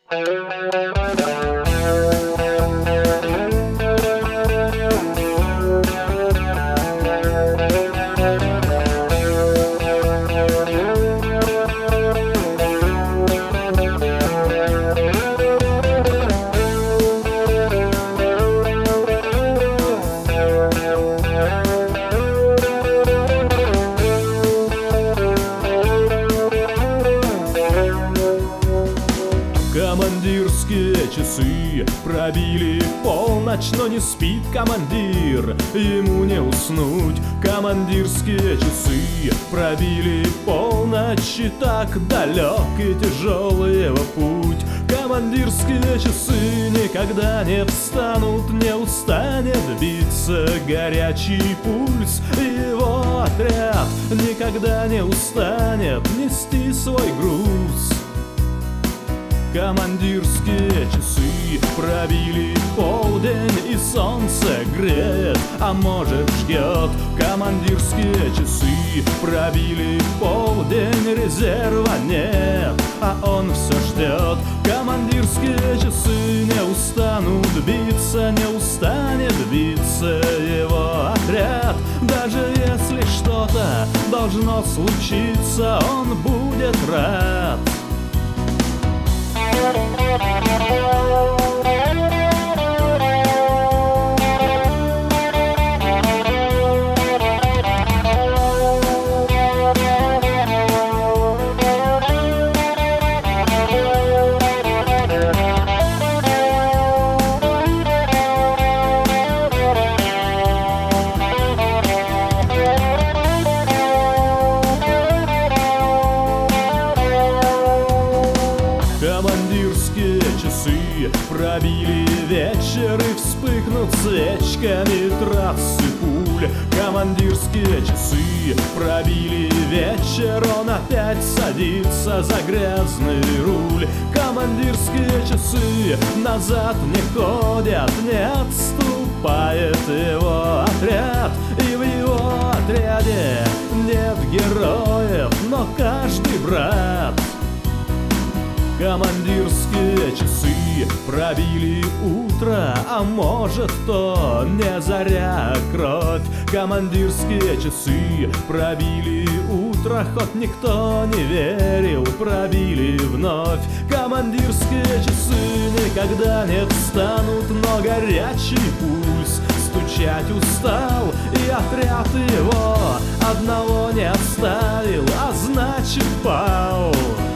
Командирские часы пробили полночь, но не спит командир, ему не уснуть. Командирские часы пробили полночь, и так далек и тяжелый его путь. Командирские часы никогда не встанут, не устанет биться горячий пульс. Его отряд никогда не устанет нести свой груз. Командирские часы пробили полдень, и солнце греет, а может ждет. Командирские часы пробили полдень, резерва нет, а он все ждет. Командирские часы не устанут биться, не устанет биться его отряд. Даже если что-то должно случиться, он будет рад. Командирские часы пробили вечер, и вспыхнут свечками трассы пуль. Командирские часы пробили вечер, он опять садится за грязный руль. Командирские часы назад не ходят, не отступает его отряд. И в его отряде нет героев, но каждый брат. Командирские часы пробили утро, а может, то не заря, а кровь. Командирские часы пробили утро, хоть никто не верил, пробили вновь. Командирские часы никогда не встанут, но горячий пульс стучать устал, и отряд его одного не оставил, а значит пал.